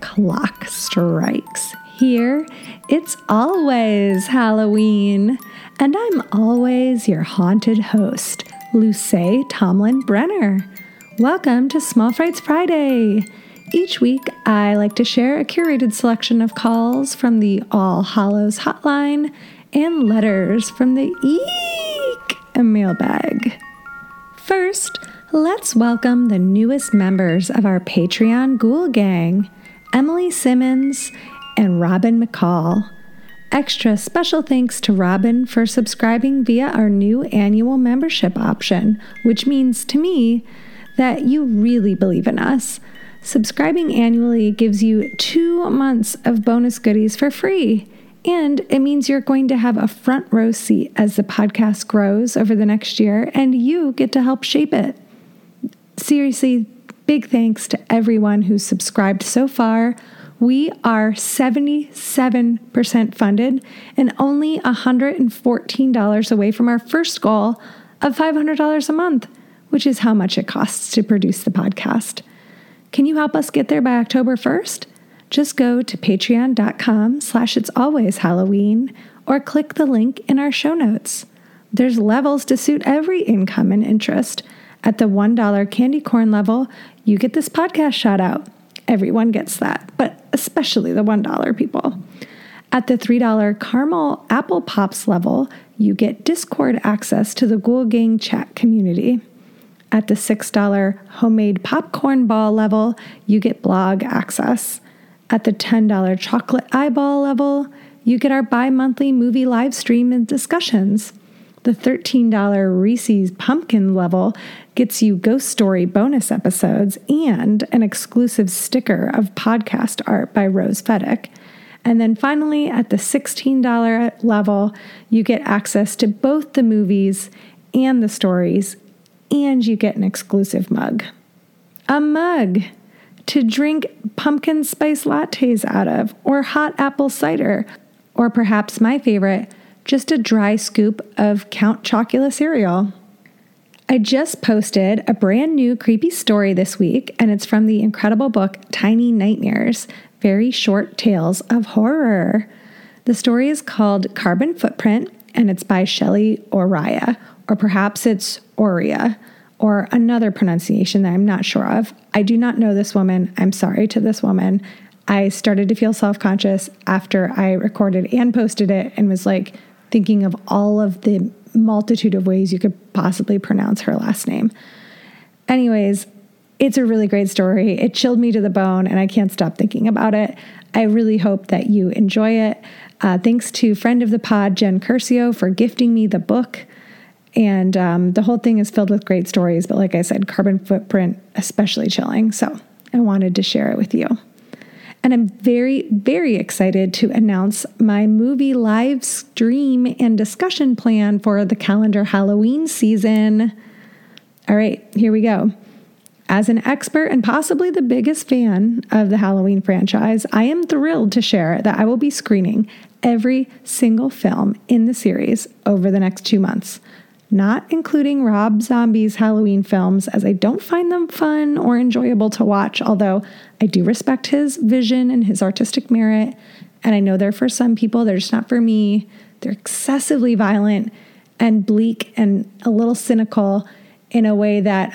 clock strikes. Here, it's always Halloween, and I'm always your haunted host, Luce Tomlin Brenner. Welcome to Small Frights Friday. Each week, I like to share a curated selection of calls from the All Hallows hotline and letters from the Eek mailbag. First, let's welcome the newest members of our Patreon Ghoul Gang, Emily Simmons and Robin McCall. Extra special thanks to Robin for subscribing via our new annual membership option, which means to me that you really believe in us. Subscribing annually gives you 2 months of bonus goodies for free, and it means you're going to have a front row seat as the podcast grows over the next year, and you get to help shape it. Seriously, big thanks to everyone who's subscribed so far. We are 77% funded and only $114 away from our first goal of $500 a month, which is how much it costs to produce the podcast. Can you help us get there by October 1st? Just go to patreon.com/it'salwayshalloween or click the link in our show notes. There's levels to suit every income and interest. At the $1 candy corn level, you get this podcast shout out. Everyone gets that, but especially the $1 people. At the $3 caramel apple pops level, you get Discord access to the Ghoul Gang chat community. At the $6 homemade popcorn ball level, you get blog access. At the $10 chocolate eyeball level, you get our bi-monthly movie live stream and discussions. The $13 Reese's Pumpkin level gets you Ghost Story bonus episodes and an exclusive sticker of podcast art by Rose Fedek. And then finally, at the $16 level, you get access to both the movies and the stories, and you get an exclusive mug. A mug to drink pumpkin spice lattes out of, or hot apple cider, or perhaps my favorite, just a dry scoop of Count Chocula cereal. I just posted a brand new creepy story this week, and it's from the incredible book Tiny Nightmares, Very Short Tales of Horror. The story is called Carbon Footprint, and it's by Shelley Oria, or perhaps it's Oria, or another pronunciation that I'm not sure of. I do not know this woman. I'm sorry to this woman. I started to feel self-conscious after I recorded and posted it and was like thinking of all of the multitude of ways you could possibly pronounce her last name. Anyways, it's a really great story. It chilled me to the bone, and I can't stop thinking about it. I really hope that you enjoy it. Thanks to friend of the pod, Jen Curcio, for gifting me the book. And the whole thing is filled with great stories. But like I said, Carbon Footprint, especially chilling. So I wanted to share it with you. And I'm very, very excited to announce my movie live stream and discussion plan for the calendar Halloween season. All right, here we go. As an expert and possibly the biggest fan of the Halloween franchise, I am thrilled to share that I will be screening every single film in the series over the next 2 months, not including Rob Zombie's Halloween films, as I don't find them fun or enjoyable to watch, although I do respect his vision and his artistic merit, and I know they're for some people, they're just not for me. They're excessively violent and bleak and a little cynical in a way that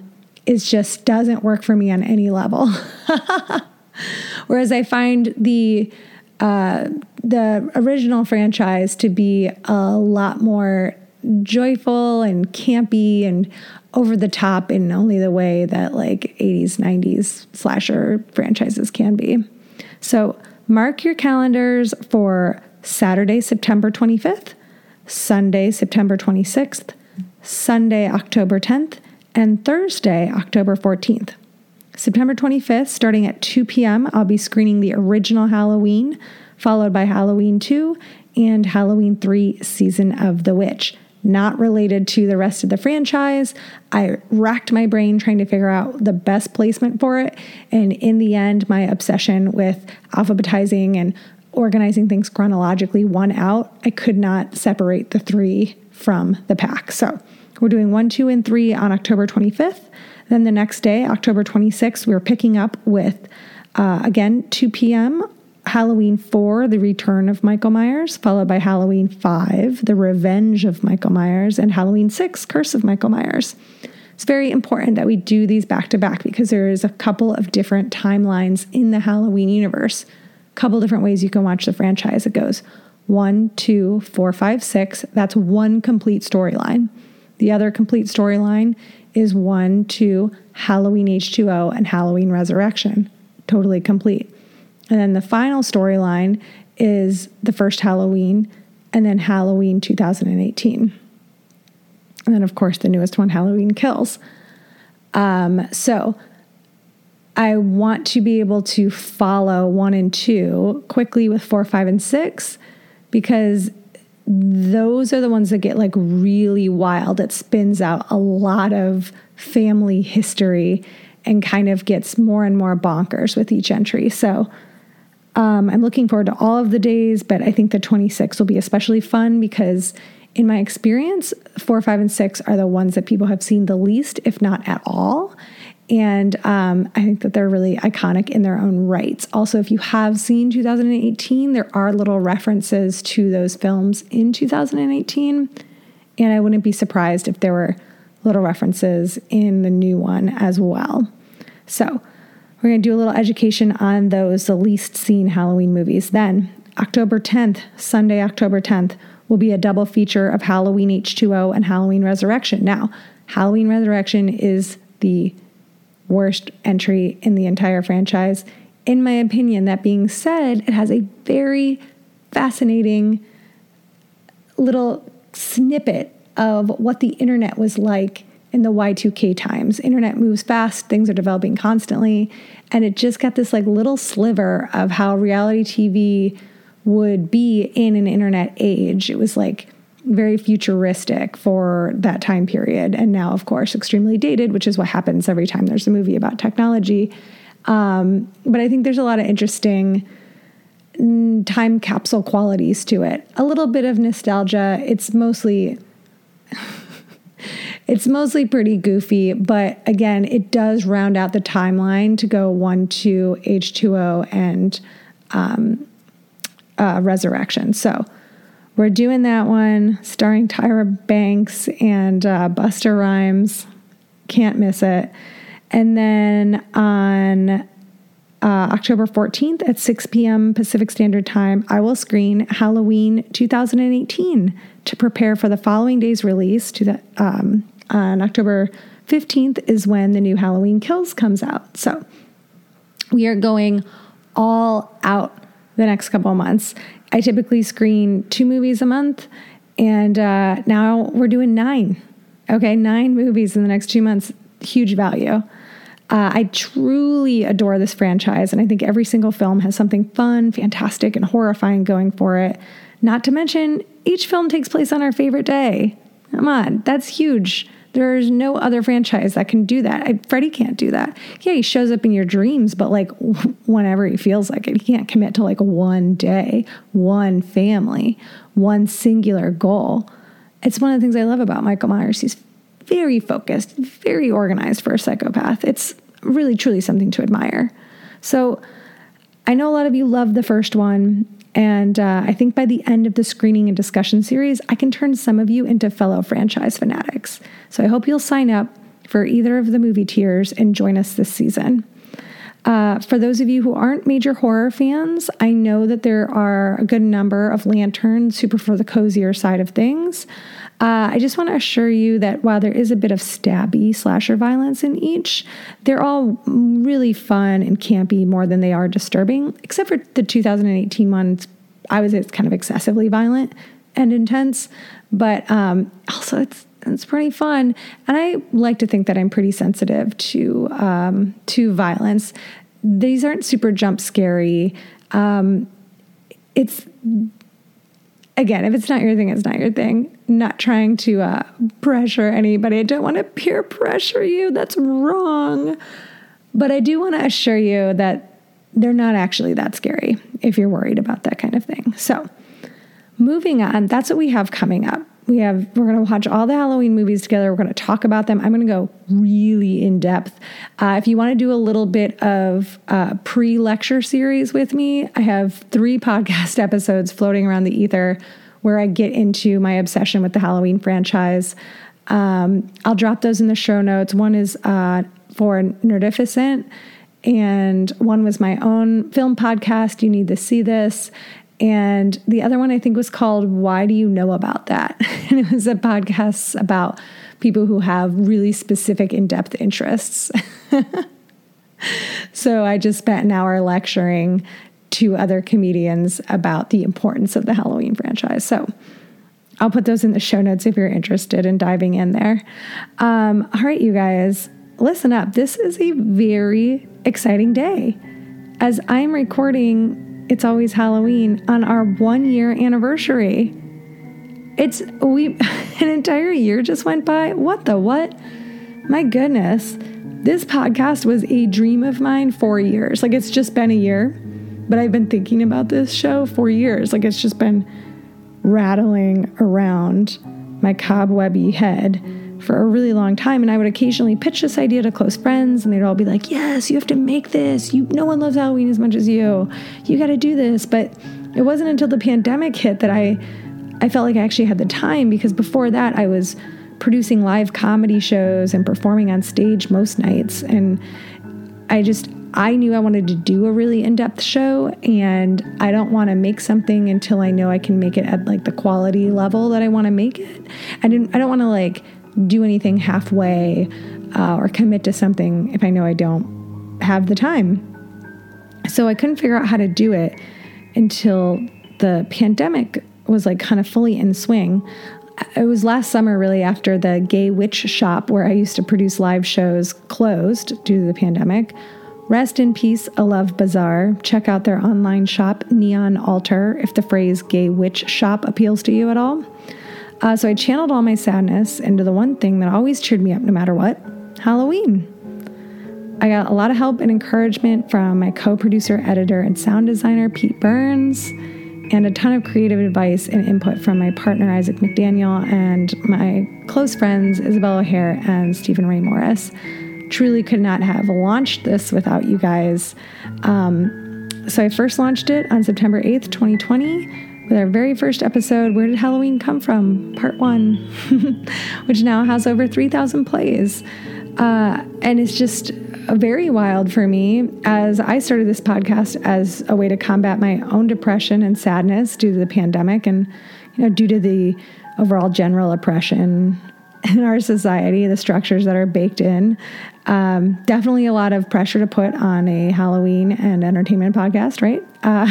is just doesn't work for me on any level. Whereas I find the original franchise to be a lot more joyful and campy and over the top in only the way that like 80s, 90s slasher franchises can be. So mark your calendars for Saturday, September 25th, Sunday, September 26th, Sunday, October 10th, and Thursday, October 14th. September 25th, starting at 2 p.m., I'll be screening the original Halloween, followed by Halloween 2 and Halloween 3 Season of the Witch. Not related to the rest of the franchise. I racked my brain trying to figure out the best placement for it. And in the end, my obsession with alphabetizing and organizing things chronologically won out. I could not separate the 3 from the pack. So we're doing 1, 2, and 3 on October 25th. Then the next day, October 26th, we're picking up with Again, 2 p.m., Halloween 4, The Return of Michael Myers, followed by Halloween 5, The Revenge of Michael Myers, and Halloween 6, Curse of Michael Myers. It's very important that we do these back to back because there is a couple of different timelines in the Halloween universe. A couple different ways you can watch the franchise. It goes 1, 2, 4, 5, 6. That's one complete storyline. The other complete storyline is 1, 2, Halloween H2O, and Halloween Resurrection. Totally complete. And then the final storyline is the first Halloween and then Halloween 2018. And then, of course, the newest one, Halloween Kills. So I want to be able to follow 1 and 2 quickly with 4, 5, and 6 because those are the ones that get like really wild. It spins out a lot of family history and kind of gets more and more bonkers with each entry. So I'm looking forward to all of the days, but I think the 26th will be especially fun because in my experience, 4, 5, and 6 are the ones that people have seen the least, if not at all. And I think that they're really iconic in their own rights. Also, if you have seen 2018, there are little references to those films in 2018. And I wouldn't be surprised if there were little references in the new one as well. So we're going to do a little education on those, the least seen Halloween movies. Then October 10th, Sunday, October 10th, will be a double feature of Halloween H2O and Halloween Resurrection. Now, Halloween Resurrection is the worst entry in the entire franchise. In my opinion, that being said, it has a very fascinating little snippet of what the internet was like in the Y2K times. Internet moves fast, things are developing constantly, and it just got this like little sliver of how reality TV would be in an internet age. It was like very futuristic for that time period. And now, of course, extremely dated, which is what happens every time there's a movie about technology. But I think there's a lot of interesting time capsule qualities to it. A little bit of nostalgia. It's mostly pretty goofy, but again, it does round out the timeline to go 1, 2, H2O, and Resurrection. So we're doing that one, starring Tyra Banks and Busta Rhymes. Can't miss it. And then on October 14th at 6 p.m. Pacific Standard Time, I will screen Halloween 2018 to prepare for the following day's release. On October 15th is when the new Halloween Kills comes out. So we are going all out the next couple of months. I typically screen 2 movies a month, and now we're doing 9. Okay, 9 movies in the next 2 months. Huge value. I truly adore this franchise, and I think every single film has something fun, fantastic, and horrifying going for it. Not to mention, each film takes place on our favorite day. Come on, that's huge. There's no other franchise that can do that. Freddy can't do that. Yeah, he shows up in your dreams, but like whenever he feels like it. He can't commit to like one day, one family, one singular goal. It's one of the things I love about Michael Myers. He's very focused, very organized for a psychopath. It's really, truly something to admire. So I know a lot of you love the first one. And I think by the end of the screening and discussion series, I can turn some of you into fellow franchise fanatics. So I hope you'll sign up for either of the movie tiers and join us this season. For those of you who aren't major horror fans, I know that there are a good number of lanterns who prefer the cozier side of things. I just want to assure you that while there is a bit of stabby slasher violence in each, they're all really fun and campy more than they are disturbing, except for the 2018 one. I would say it's kind of excessively violent and intense, but also it's pretty fun. And I like to think that I'm pretty sensitive to violence. These aren't super jump scary. It's, again, if it's not your thing, it's not your thing. Not trying to pressure anybody. I don't want to peer pressure you. That's wrong. But I do want to assure you that they're not actually that scary if you're worried about that kind of thing. So moving on, that's what we have coming up. We're going to watch all the Halloween movies together. We're going to talk about them. I'm going to go really in depth. If you want to do a little bit of pre-lecture series with me, I have 3 podcast episodes floating around the ether where I get into my obsession with the Halloween franchise. I'll drop those in the show notes. One is for Nerdificent, and one was my own film podcast, You Need to See This. And the other one I think was called Why Do You Know About That? And it was a podcast about people who have really specific in-depth interests. So I just spent an hour lecturing to other comedians about the importance of the Halloween franchise. So I'll put those in the show notes if you're interested in diving in there. All right, you guys, listen up. This is a very exciting day. As I'm recording It's Always Halloween on our 1-year anniversary. An entire year just went by. What? My goodness. This podcast was a dream of mine for years. Like, it's just been a year, but I've been thinking about this show for years. Like, it's just been rattling around my cobwebby head for a really long time. And I would occasionally pitch this idea to close friends, and they'd all be like, yes, you have to make this. No one loves Halloween as much as you. You got to do this. But it wasn't until the pandemic hit that I felt like I actually had the time, because before that I was producing live comedy shows and performing on stage most nights. And I knew I wanted to do a really in-depth show, and I don't want to make something until I know I can make it at like the quality level that I want to make it. I don't want to like do anything halfway or commit to something if I know I don't have the time. So I couldn't figure out how to do it until the pandemic was like kind of fully in swing. It was last summer, really, after the Gay Witch Shop, where I used to produce live shows, closed due to the pandemic. Rest in peace, A Love Bazaar. Check out their online shop, Neon Altar, if the phrase Gay Witch Shop appeals to you at all. So I channeled all my sadness into the one thing that always cheered me up no matter what, Halloween. I got a lot of help and encouragement from my co-producer, editor, and sound designer, Pete Burns, and a ton of creative advice and input from my partner, Isaac McDaniel, and my close friends, Isabel O'Hare and Stephen Ray Morris. Truly could not have launched this without you guys. So I first launched it on September 8th, 2020, with our very first episode, Where Did Halloween Come From? Part 1, which now has over 3,000 plays. And it's just very wild for me, as I started this podcast as a way to combat my own depression and sadness due to the pandemic, and due to the overall general oppression in our society, the structures that are baked in. Definitely a lot of pressure to put on a Halloween and entertainment podcast, right?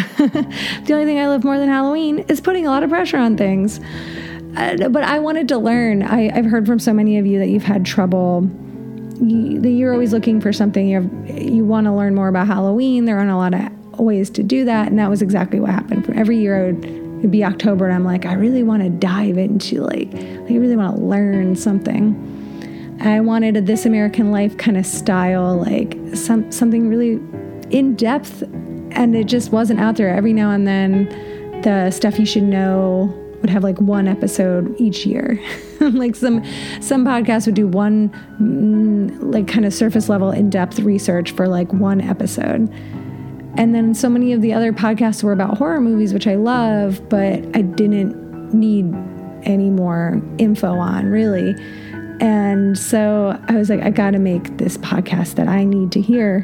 The only thing I love more than Halloween is putting a lot of pressure on things. But I wanted to learn. I've heard from so many of you that you've had trouble. You're always looking for something. You want to learn more about Halloween. There aren't a lot of ways to do that. And that was exactly what happened. For every year it'd be October, and I'm like, I really want to dive into I really want to learn something. I wanted a This American Life kind of style, like something really in depth, and it just wasn't out there. Every now and then, the Stuff You Should Know would have like one episode each year. Like some podcasts would do one like kind of surface level in-depth research for like one episode. And then so many of the other podcasts were about horror movies, which I love, but I didn't need any more info on, really. And so I was like, I got to make this podcast that I need to hear.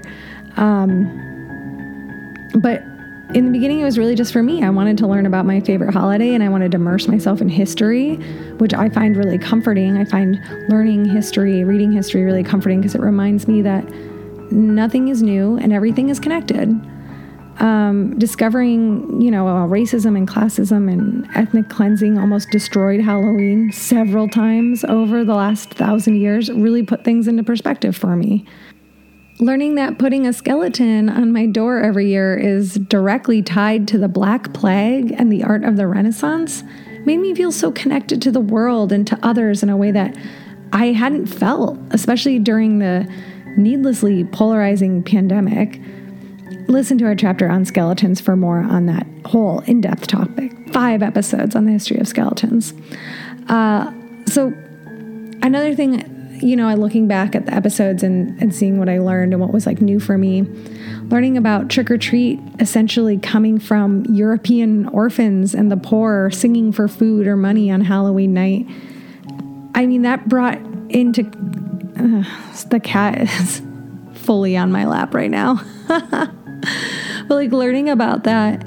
But in the beginning, it was really just for me. I wanted to learn about my favorite holiday, and I wanted to immerse myself in history, which I find really comforting. I find learning history, reading history really comforting, because it reminds me that nothing is new and everything is connected. Discovering, racism and classism and ethnic cleansing almost destroyed Halloween several times over the last 1,000 years really put things into perspective for me. Learning that putting a skeleton on my door every year is directly tied to the Black Plague and the art of the Renaissance made me feel so connected to the world and to others in a way that I hadn't felt, especially during the needlessly polarizing pandemic. listen to our chapter on skeletons for more on that whole in-depth topic. 5 episodes on the history of skeletons. So another thing, looking back at the episodes and seeing what I learned and what was like new for me, learning about trick or treat essentially coming from European orphans and the poor singing for food or money on Halloween night. I mean, that brought into the cat is fully on my lap right now. But like learning about that,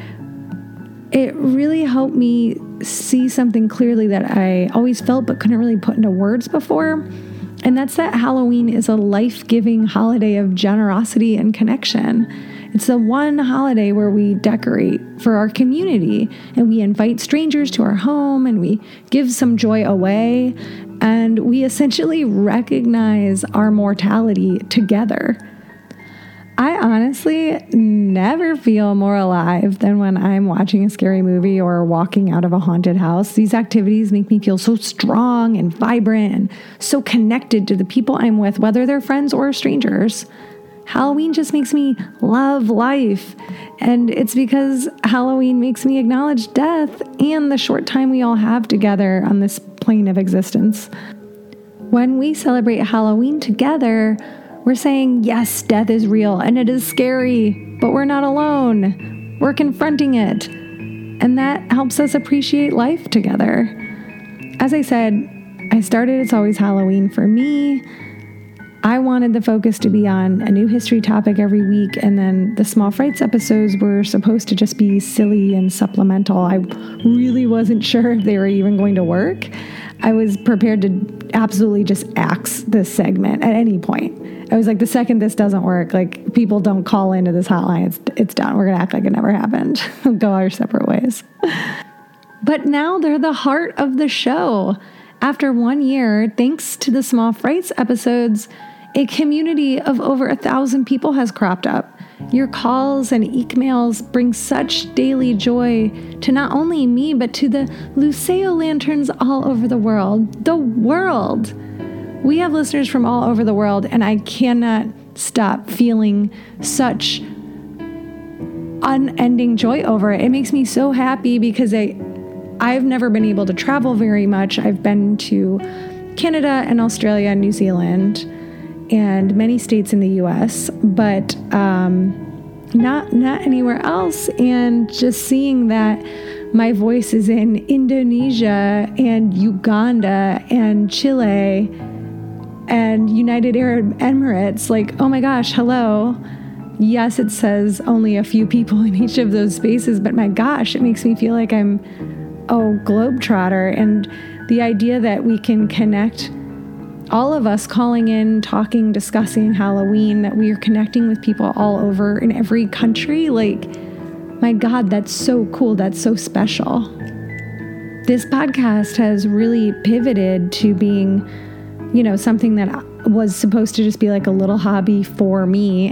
it really helped me see something clearly that I always felt but couldn't really put into words before. And that's that Halloween is a life-giving holiday of generosity and connection. It's the one holiday where we decorate for our community and we invite strangers to our home and we give some joy away. And we essentially recognize our mortality together. I honestly never feel more alive than when I'm watching a scary movie or walking out of a haunted house. These activities make me feel so strong and vibrant and so connected to the people I'm with, whether they're friends or strangers. Halloween just makes me love life. And it's because Halloween makes me acknowledge death and the short time we all have together on this plane of existence. When we celebrate Halloween together, we're saying, yes, death is real and it is scary, but we're not alone. We're confronting it. And that helps us appreciate life together. As I said, I started It's Always Halloween for me. I wanted the focus to be on a new history topic every week, and then the Small Frights episodes were supposed to just be silly and supplemental. I really wasn't sure if they were even going to work. I was prepared to absolutely just axe this segment at any point. I was like, the second this doesn't work, like people don't call into this hotline, it's done. We're going to act like it never happened. Go our separate ways. But now they're the heart of the show. After 1 year, thanks to the Small Frights episodes, a community of over 1,000 people has cropped up. Your calls and emails bring such daily joy to not only me, but to the Luceo lanterns all over the world. The world! We have listeners from all over the world, and I cannot stop feeling such unending joy over it. It makes me so happy because I've never been able to travel very much. I've been to Canada and Australia and New Zealand and many states in the US, but not anywhere else. And just seeing that my voice is in Indonesia and Uganda and Chile and United Arab Emirates, like, oh my gosh, hello. Yes, it says only a few people in each of those spaces, but my gosh, it makes me feel like I'm globetrotter. And the idea that we can connect, all of us calling in, talking, discussing Halloween, that we are connecting with people all over in every country, like, my God, that's so cool. That's so special. This podcast has really pivoted to being, something that was supposed to just be like a little hobby for me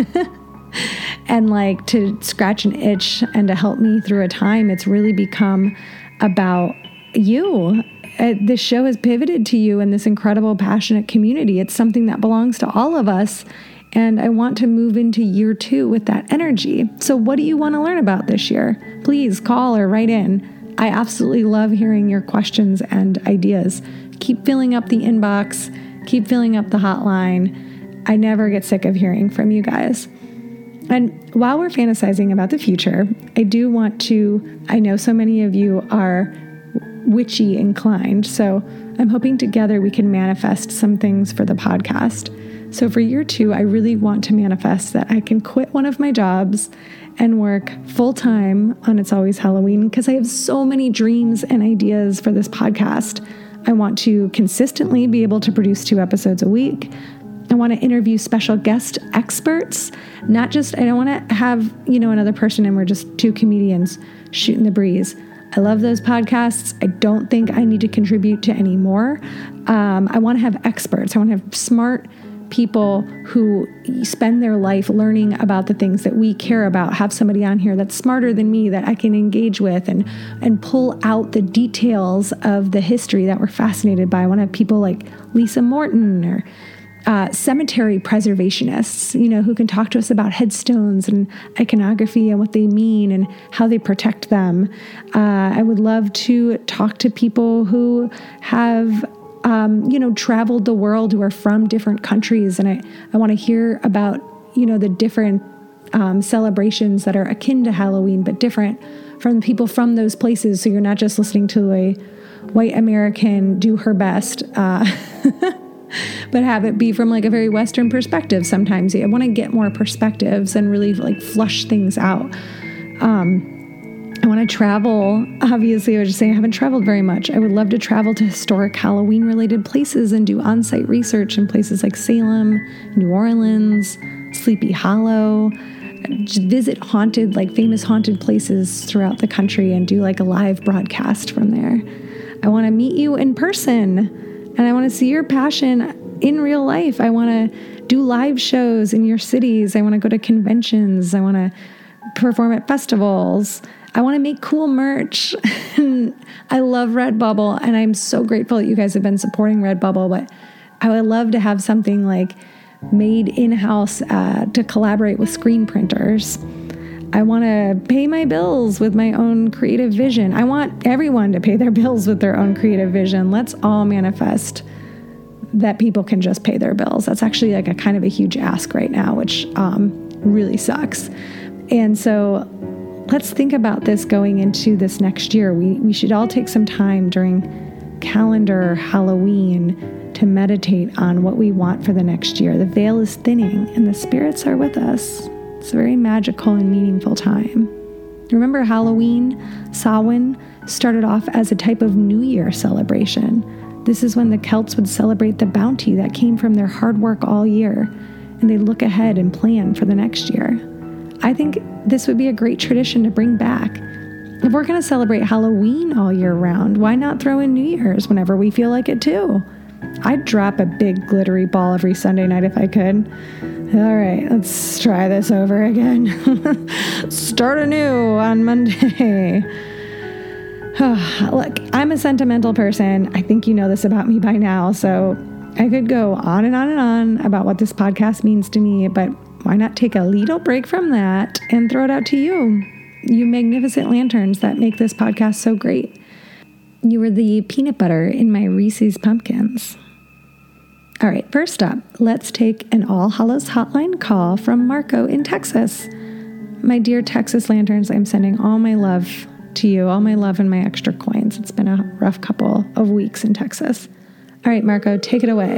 and like to scratch an itch and to help me through a time. It's really become about you. This show has pivoted to you and this incredible, passionate community. It's something that belongs to all of us. And I want to move into year 2 with that energy. So what do you want to learn about this year? Please call or write in. I absolutely love hearing your questions and ideas. Keep filling up the inbox. Keep filling up the hotline. I never get sick of hearing from you guys. And while we're fantasizing about the future, I do want to, I know so many of you are witchy inclined, so I'm hoping together we can manifest some things for the podcast. So for year 2, I really want to manifest that I can quit one of my jobs and work full-time on It's Always Halloween, because I have so many dreams and ideas for this podcast. I want to consistently be able to produce 2 episodes a week. I want to interview special guest experts, I don't want to have, another person and we're just 2 comedians shooting the breeze. I love those podcasts. I don't think I need to contribute to any more. I want to have experts. I want to have smart people who spend their life learning about the things that we care about. Have somebody on here that's smarter than me that I can engage with and pull out the details of the history that we're fascinated by. I want to have people like Lisa Morton or cemetery preservationists, who can talk to us about headstones and iconography and what they mean and how they protect them. I would love to talk to people who have, traveled the world, who are from different countries. And I want to hear about, the different celebrations that are akin to Halloween, but different from the people from those places. So you're not just listening to a white American do her best, but have it be from like a very Western perspective. Sometimes I want to get more perspectives and really like flush things out. I want to travel. Obviously, I was just saying I haven't traveled very much. I would love to travel to historic Halloween related places and do on-site research in places like Salem, New Orleans, Sleepy Hollow, just visit famous haunted places throughout the country and do like a live broadcast from there. I want to meet you in person. And I want to see your passion in real life. I want to do live shows in your cities. I want to go to conventions. I want to perform at festivals. I want to make cool merch. I love Redbubble, and I'm so grateful that you guys have been supporting Redbubble, but I would love to have something like made in-house to collaborate with screen printers. I want to pay my bills with my own creative vision. I want everyone to pay their bills with their own creative vision. Let's all manifest that people can just pay their bills. That's actually like a kind of a huge ask right now, which really sucks. And so let's think about this going into this next year. We should all take some time during calendar Halloween to meditate on what we want for the next year. The veil is thinning and the spirits are with us. It's a very magical and meaningful time. Remember Halloween, Samhain, started off as a type of New Year celebration. This is when the Celts would celebrate the bounty that came from their hard work all year, and they'd look ahead and plan for the next year. I think this would be a great tradition to bring back. If we're going to celebrate Halloween all year round, why not throw in New Year's whenever we feel like it too? I'd drop a big glittery ball every Sunday night if I could. All right, let's try this over again. Start anew on Monday. Look, I'm a sentimental person. I think you know this about me by now, so I could go on and on and on about what this podcast means to me, but why not take a little break from that and throw it out to you, you magnificent lanterns that make this podcast so great. You were the peanut butter in my Reese's pumpkins. All right, first up, let's take an All Hallows hotline call from Marco in Texas. My dear Texas lanterns, I'm sending all my love to you, all my love and my extra coins. It's been a rough couple of weeks in Texas. All right, Marco, take it away.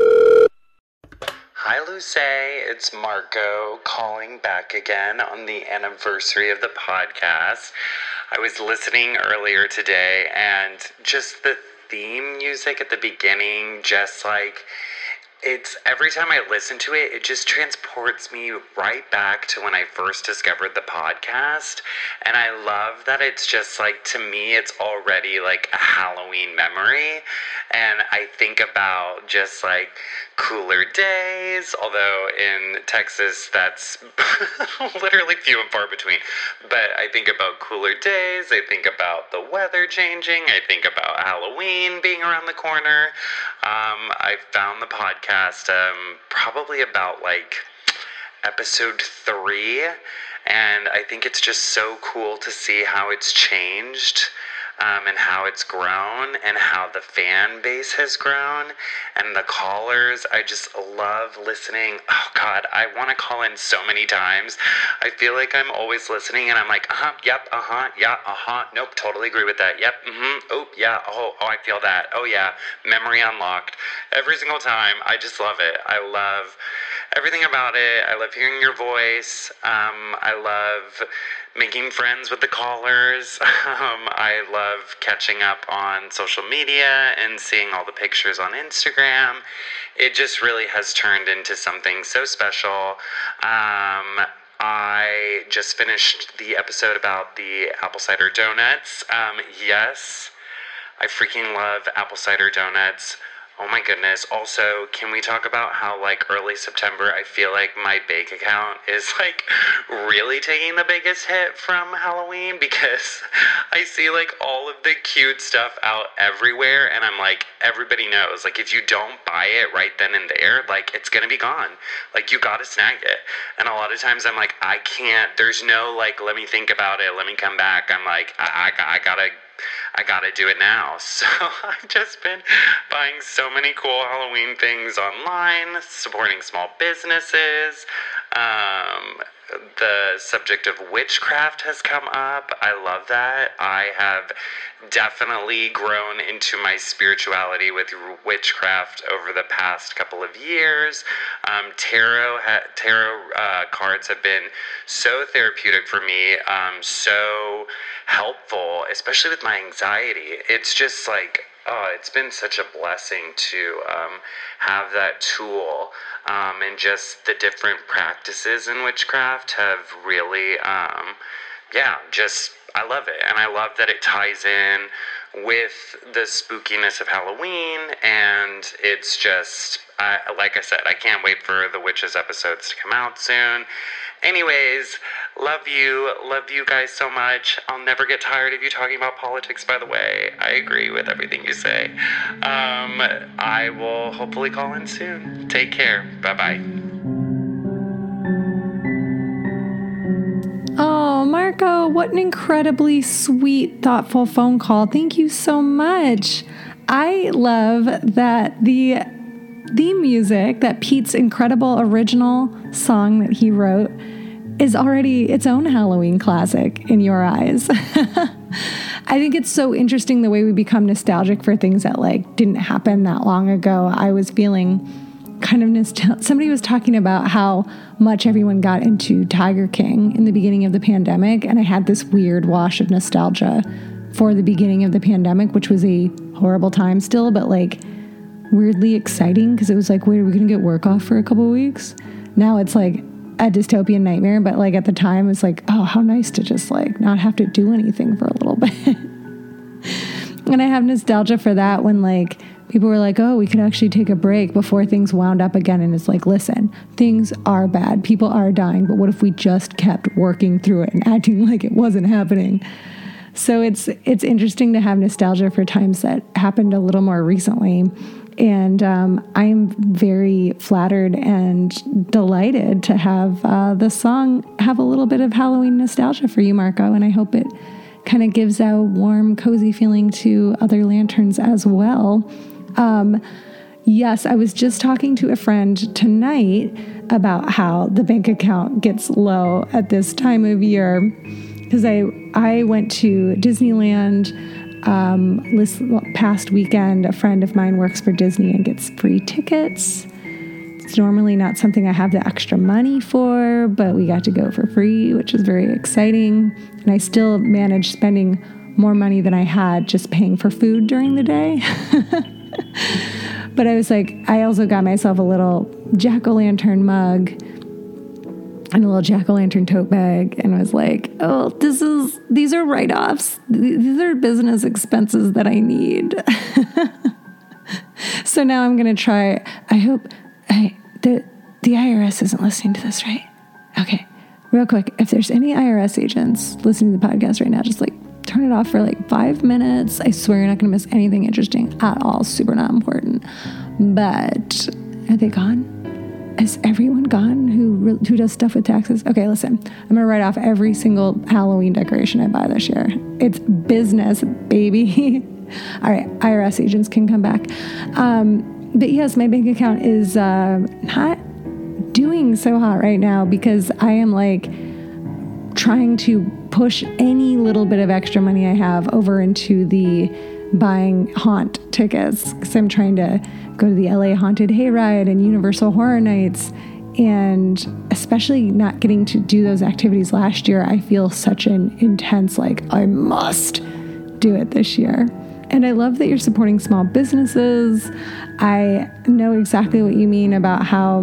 Hi, Luce. It's Marco calling back again on the anniversary of the podcast. I was listening earlier today, and just the theme music at the beginning, just like, it's every time I listen to it, it just transports me right back to when I first discovered the podcast. And I love that it's just like, to me, it's already like a Halloween memory. And I think about just like cooler days, although in Texas that's literally few and far between. But I think about cooler days, I think about the weather changing, I think about Halloween being around the corner. I found the podcast probably about like episode 3, and I think it's just so cool to see how it's changed. And how it's grown and how the fan base has grown and the callers. I just love listening. Oh God, I want to call in so many times. I feel like I'm always listening and I'm like, yep, yeah, nope, totally agree with that. Yep, oh yeah, oh, I feel that. Oh yeah, memory unlocked. Every single time, I just love it. I love everything about it. I love hearing your voice. I love making friends with the callers. I love catching up on social media and seeing all the pictures on Instagram. It just really has turned into something so special. I just finished the episode about the apple cider donuts. Yes, I freaking love apple cider donuts. Oh my goodness. Also, can we talk about how, like, early September, I feel like my bank account is, like, really taking the biggest hit from Halloween, because I see, like, all of the cute stuff out everywhere, and I'm like, everybody knows, like, if you don't buy it right then and there, like, it's gonna be gone. Like, you gotta snag it. And a lot of times I'm like, I can't, there's no, like, let me think about it, let me come back. I'm like, I gotta do it now. So I've just been buying so many cool Halloween things online, supporting small businesses. The subject of witchcraft has come up. I love that. I have definitely grown into my spirituality with witchcraft over the past couple of years. Tarot cards have been so therapeutic for me, so helpful, especially with my anxiety. It's just like, oh, it's been such a blessing to have that tool, and just the different practices in witchcraft have really, I love it. And I love that it ties in with the spookiness of Halloween, and it's just, like I said, I can't wait for the Witches episodes to come out soon. Anyways, love you guys so much. I'll never get tired of you talking about politics, by the way. I agree with everything you say. I will hopefully call in soon. Take care. Bye-bye. Oh, Marco, what an incredibly sweet, thoughtful phone call. Thank you so much. I love that the theme music, that Pete's incredible original song that he wrote, is already its own Halloween classic in your eyes. I think it's so interesting the way we become nostalgic for things that like didn't happen that long ago. I was feeling kind of nostalgic. Somebody was talking about how much everyone got into Tiger King in the beginning of the pandemic, and I had this weird wash of nostalgia for the beginning of the pandemic, which was a horrible time still, but like weirdly exciting, because it was like, wait, are we going to get work off for a couple of weeks? Now it's like a dystopian nightmare, but like at the time it's like, oh, how nice to just like not have to do anything for a little bit. And I have nostalgia for that when like people were like, oh, we could actually take a break before things wound up again. And it's like, listen, things are bad, people are dying, but what if we just kept working through it and acting like it wasn't happening? So it's interesting to have nostalgia for times that happened a little more recently. And I'm very flattered and delighted to have the song have a little bit of Halloween nostalgia for you, Marco. And I hope it kind of gives a warm, cozy feeling to other lanterns as well. Yes, I was just talking to a friend tonight about how the bank account gets low at this time of year, because I went to Disneyland this past weekend. A friend of mine works for Disney and gets free tickets. It's normally not something I have the extra money for, but we got to go for free, which is very exciting. And I still managed spending more money than I had just paying for food during the day. But I was like, I also got myself a little jack-o'-lantern mug and a little jack-o'-lantern tote bag, and I was like, oh, these are write-offs. These are business expenses that I need. So now I'm going to try. I hope the IRS isn't listening to this, right? Okay, real quick, if there's any IRS agents listening to the podcast right now, just like turn it off for like 5 minutes. I swear you're not going to miss anything interesting at all. Super not important. But are they gone? Is everyone gone who does stuff with taxes? Okay, listen, I'm going to write off every single Halloween decoration I buy this year. It's business, baby. All right, IRS agents can come back. But yes, my bank account is not doing so hot right now, because I am like trying to push any little bit of extra money I have over into the buying haunt tickets, because I'm trying to go to the LA Haunted Hayride and Universal Horror Nights, and especially not getting to do those activities last year, I feel such an intense, like, I must do it this year. And I love that you're supporting small businesses. I know exactly what you mean about how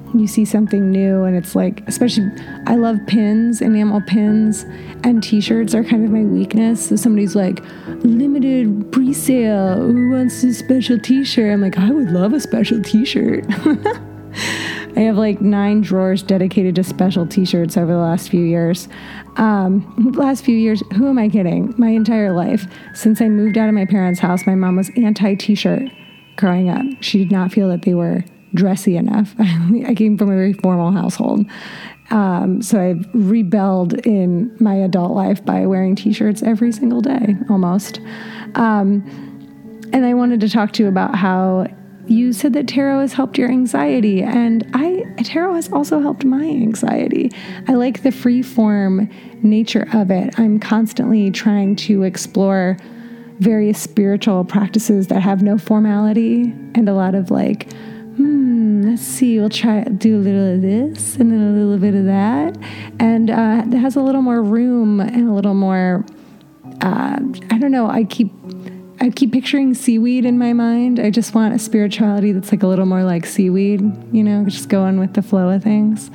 you see something new and it's like, especially, I love pins, enamel pins, and t-shirts are kind of my weakness. So somebody's like, limited pre-sale, who wants a special t-shirt? I'm like, I would love a special t-shirt. I have like 9 drawers dedicated to special t-shirts over the last few years. Who am I kidding? My entire life. Since I moved out of my parents' house, my mom was anti-t-shirt growing up. She did not feel that they were dressy enough. I came from a very formal household. So I've rebelled in my adult life by wearing t-shirts every single day, almost. And I wanted to talk to you about how you said that tarot has helped your anxiety, and tarot has also helped my anxiety. I like the free form nature of it. I'm constantly trying to explore various spiritual practices that have no formality and a lot of like, let's see, we'll do a little of this and then a little bit of that. And that has a little more room and a little more, I don't know, I keep picturing seaweed in my mind. I just want a spirituality that's like a little more like seaweed, just going with the flow of things.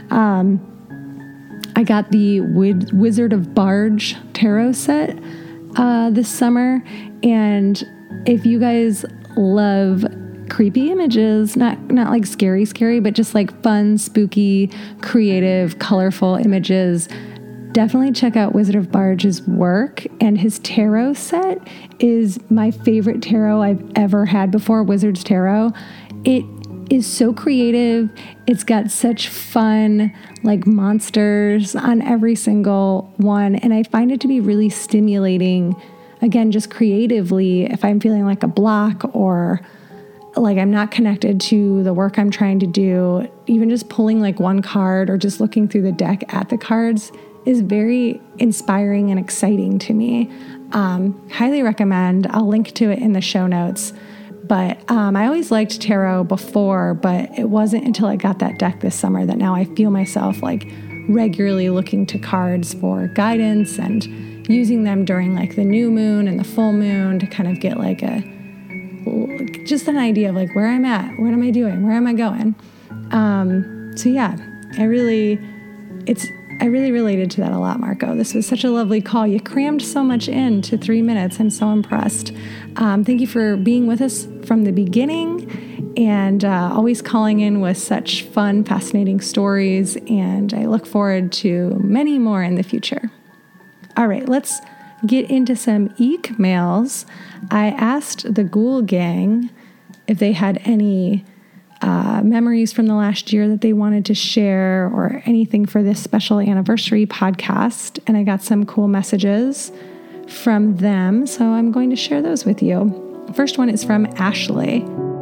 I got the Wizard of Barge tarot set this summer. And if you guys love creepy images, not like scary, but just like fun, spooky, creative, colorful images, definitely check out Wizard of Barge's work. And his tarot set is my favorite tarot I've ever had before, Wizard's Tarot. It is so creative. It's got such fun, like monsters on every single one. And I find it to be really stimulating, again, just creatively, if I'm feeling like a block or like I'm not connected to the work I'm trying to do. Even just pulling like one card or just looking through the deck at the cards is very inspiring and exciting to me. Highly recommend. I'll link to it in the show notes. But I always liked tarot before, but it wasn't until I got that deck this summer that now I feel myself like regularly looking to cards for guidance and using them during like the new moon and the full moon to kind of get like just an idea of like where I'm at, what am I doing, where am I going? So yeah, I really related to that a lot, Marco. This was such a lovely call. You crammed so much into 3 minutes. I'm so impressed. Thank you for being with us from the beginning and always calling in with such fun, fascinating stories. And I look forward to many more in the future. All right, let's get into some eek mails. I asked the Ghoul Gang if they had any memories from the last year that they wanted to share or anything for this special anniversary podcast. And I got some cool messages from them. So I'm going to share those with you. First one is from Ashley.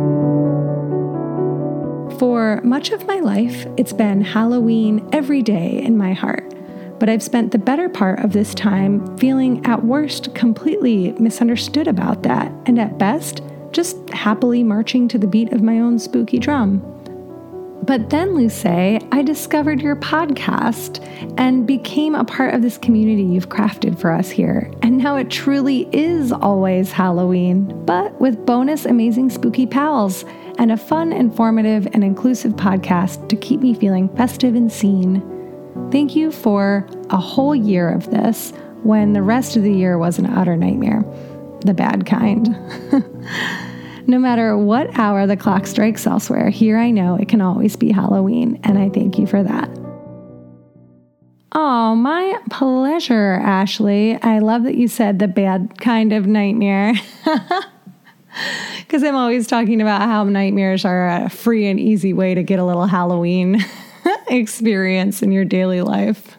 For much of my life, it's been Halloween every day in my heart. But I've spent the better part of this time feeling at worst completely misunderstood about that. And at best, just happily marching to the beat of my own spooky drum. But then, Luce, I discovered your podcast and became a part of this community you've crafted for us here. And now it truly is always Halloween, but with bonus amazing spooky pals and a fun, informative, and inclusive podcast to keep me feeling festive and seen. Thank you for a whole year of this when the rest of the year was an utter nightmare. The bad kind. No matter what hour the clock strikes elsewhere, here I know it can always be Halloween, and I thank you for that. Oh, my pleasure, Ashley. I love that you said the bad kind of nightmare. Because I'm always talking about how nightmares are a free and easy way to get a little Halloween experience in your daily life.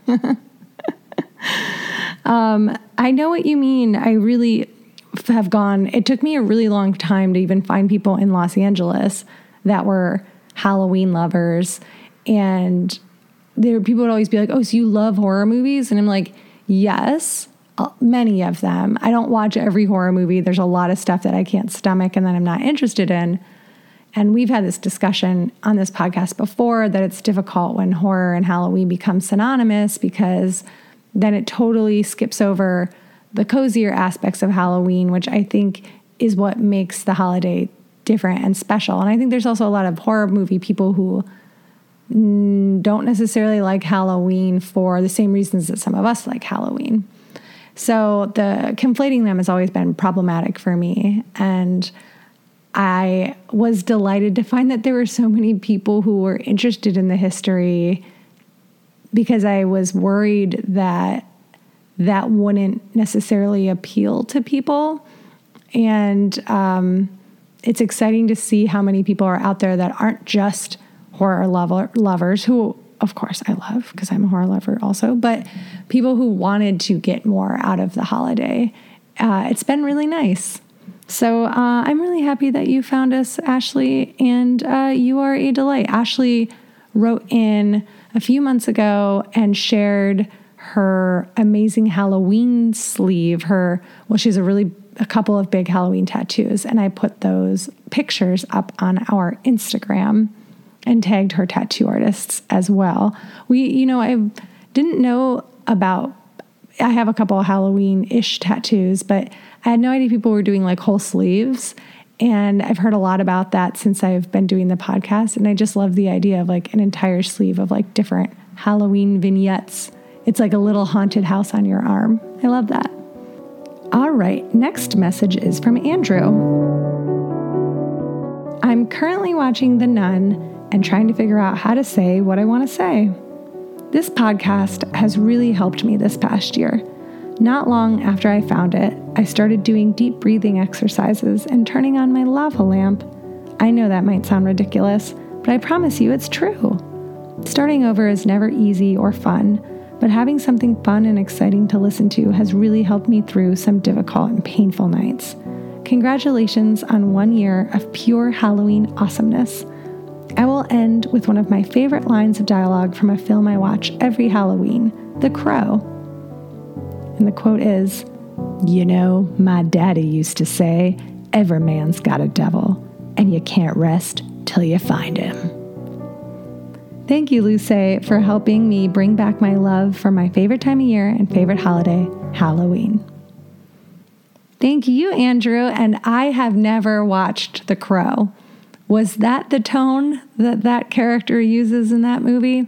I know what you mean. I really have gone, it took me a really long time to even find people in Los Angeles that were Halloween lovers. And people would always be like, oh, so you love horror movies? And I'm like, yes, many of them. I don't watch every horror movie. There's a lot of stuff that I can't stomach and that I'm not interested in. And we've had this discussion on this podcast before that it's difficult when horror and Halloween become synonymous because then it totally skips over the cozier aspects of Halloween, which I think is what makes the holiday different and special. And I think there's also a lot of horror movie people who don't necessarily like Halloween for the same reasons that some of us like Halloween. So the conflating them has always been problematic for me. And I was delighted to find that there were so many people who were interested in the history, because I was worried that that wouldn't necessarily appeal to people. And it's exciting to see how many people are out there that aren't just horror lovers, who, of course, I love because I'm a horror lover also, but people who wanted to get more out of the holiday. It's been really nice. So I'm really happy that you found us, Ashley, and you are a delight. Ashley wrote in a few months ago and shared her amazing Halloween sleeve. She has a couple of big Halloween tattoos, and I put those pictures up on our Instagram and tagged her tattoo artists as well. I didn't know about, I have a couple of Halloween-ish tattoos, but I had no idea people were doing like whole sleeves. And I've heard a lot about that since I've been doing the podcast. And I just love the idea of like an entire sleeve of like different Halloween vignettes. It's like a little haunted house on your arm. I love that. All right, next message is from Andrew. I'm currently watching The Nun and trying to figure out how to say what I want to say. This podcast has really helped me this past year. Not long after I found it, I started doing deep breathing exercises and turning on my lava lamp. I know that might sound ridiculous, but I promise you it's true. Starting over is never easy or fun, but having something fun and exciting to listen to has really helped me through some difficult and painful nights. Congratulations on 1 year of pure Halloween awesomeness. I will end with one of my favorite lines of dialogue from a film I watch every Halloween, The Crow. And the quote is, "You know, my daddy used to say, every man's got a devil, and you can't rest till you find him." Thank you, Luce, for helping me bring back my love for my favorite time of year and favorite holiday, Halloween. Thank you, Andrew. And I have never watched The Crow. Was that the tone that character uses in that movie?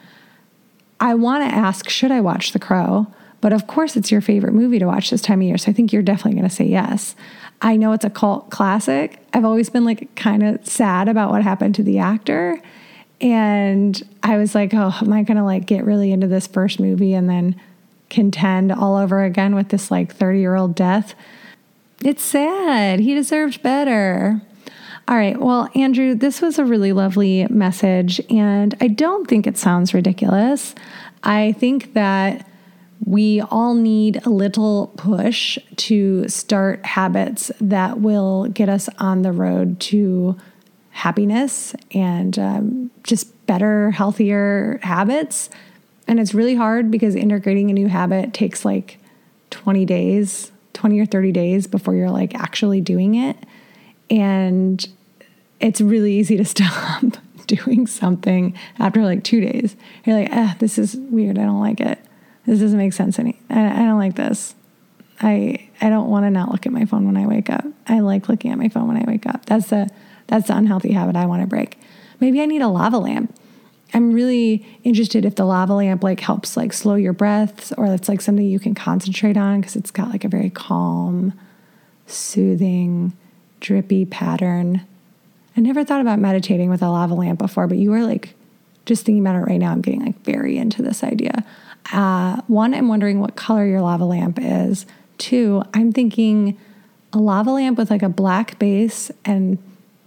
I want to ask, should I watch The Crow? But of course, it's your favorite movie to watch this time of year, so I think you're definitely going to say yes. I know it's a cult classic. I've always been like kind of sad about what happened to the actor. And I was like, oh, am I going to like get really into this first movie and then contend all over again with this like 30-year-old death? It's sad. He deserved better. All right. Well, Andrew, this was a really lovely message, and I don't think it sounds ridiculous. I think that we all need a little push to start habits that will get us on the road to happiness and just better, healthier habits. And it's really hard because integrating a new habit takes like 20 or 30 days before you're like actually doing it. And it's really easy to stop doing something after like 2 days. You're like, this is weird. I don't like it. This doesn't make sense. I don't like this. I don't want to not look at my phone when I wake up. I like looking at my phone when I wake up. That's the unhealthy habit I want to break. Maybe I need a lava lamp. I'm really interested if the lava lamp like helps like slow your breaths, or it's like something you can concentrate on because it's got like a very calm, soothing, drippy pattern. I never thought about meditating with a lava lamp before, but you are like just thinking about it right now. I'm getting like very into this idea. One, I'm wondering what color your lava lamp is. Two, I'm thinking a lava lamp with like a black base and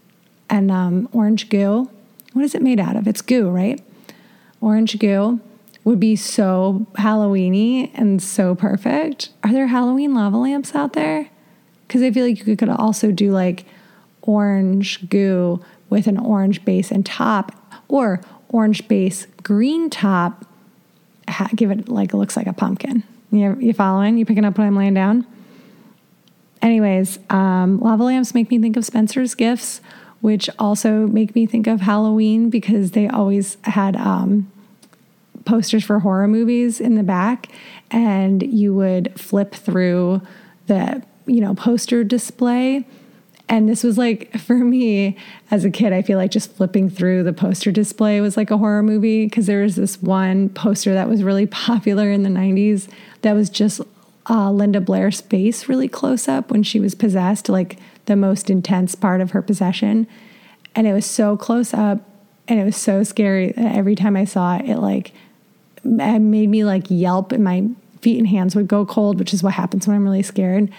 orange goo. What is it made out of? It's goo, right? Orange goo would be so Halloween-y and so perfect. Are there Halloween lava lamps out there? Because I feel like you could also do like orange goo with an orange base and top, or orange base, green top. Give it like it looks like a pumpkin. You following? You picking up what I'm laying down? Anyways, lava lamps make me think of Spencer's Gifts, which also make me think of Halloween because they always had posters for horror movies in the back, and you would flip through the poster display, And this was like, for me as a kid, I feel like just flipping through the poster display was like a horror movie, because there was this one poster that was really popular in the 90s that was just Linda Blair's face really close up when she was possessed, like the most intense part of her possession. And it was so close up and it was so scary that every time I saw it, it made me like yelp and my feet and hands would go cold, which is what happens when I'm really scared.